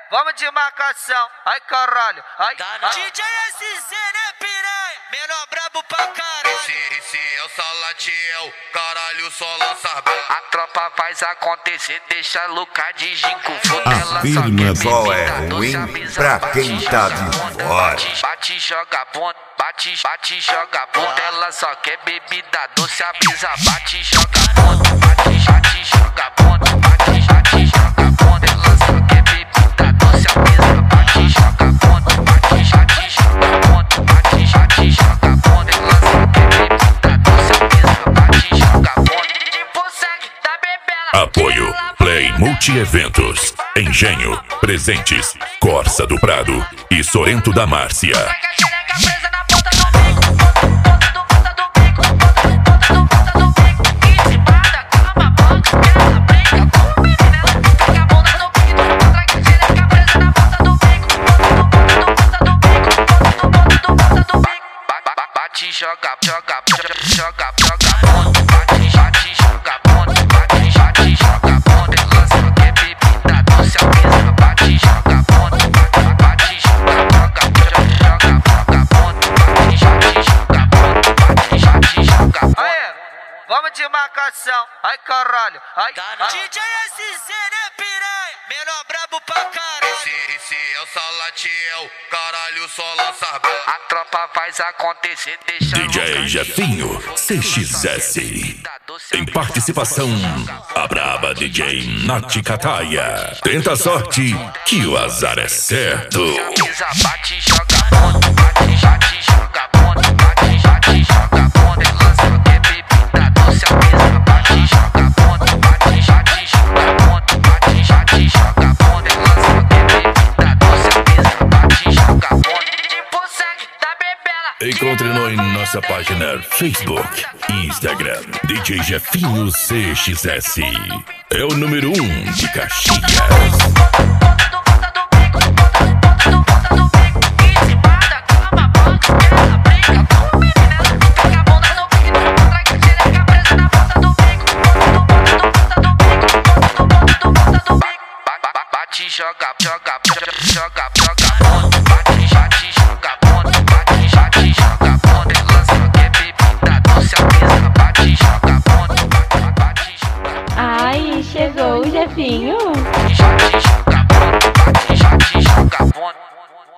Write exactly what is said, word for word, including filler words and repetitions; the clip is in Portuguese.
vamos de marcação. Ai, caralho. Ai, ai. D J S C, né, piranha? Menor brabo pra caralho. Esse, esse é o Salatiel, caralho, só lança brabo. A tropa faz acontecer, deixa Luca de Ginco. A firma só é ruim pra quem tá de fora. Bate, joga ponto, bate, bate, joga ponto. Ela só quer bebida doce, avisa. Bate, joga ponto, bate, bate, joga ponto. Bate, bate, joga ponto. Ela só quer bebida doce, avisa. Bate, joga ponto, bate, bate, joga ponto. Bate, bate, joga ponto. Ela só quer bebida doce, avisa. Bate, joga ponto. Tipo sangue da bebela. Apoio Play Multi-Eventos, Engenho, Presentes, Corsa do Prado e Sorento da Márcia. Bate, joga, joga, joga, joga ponto. Bate, bate, joga ponto. Bate, bate, joga ponto. Ela só quer bebida doce, avisa. Bate, joga ponto. Bate, bate, joga, joga, joga, joga ponto. Bate, bate, joga ponto. Bate, bate, joga ponto. Aê, vamos de marcação. Ai, caralho. Ai, ai. D J S C, né, piranha? Menor brabo pra caralho. Esse, esse é o Salatiel, caralho, só lança brabo. A tropa faz acontecer, deixa D J Jefinho C X S. Em participação, a braba D J Nath Kataia. Tenta a sorte que o azar é certo. Bate, joga ponto, bate, bate, joga ponto, bate, bate, joga ponto. Ela só quer bebida doce, avisa. Bate, joga ponto, bate, bate, joga ponto, bate, bate, joga ponto. Ela só quer bebida doce, avisa. Bate, joga ponto. Tipo sangue da bebela. Encontre-nos em nossa página Facebook e Instagram. D J Jefinho C X S. É o número um de Caxias. Bate, joga, joga, joga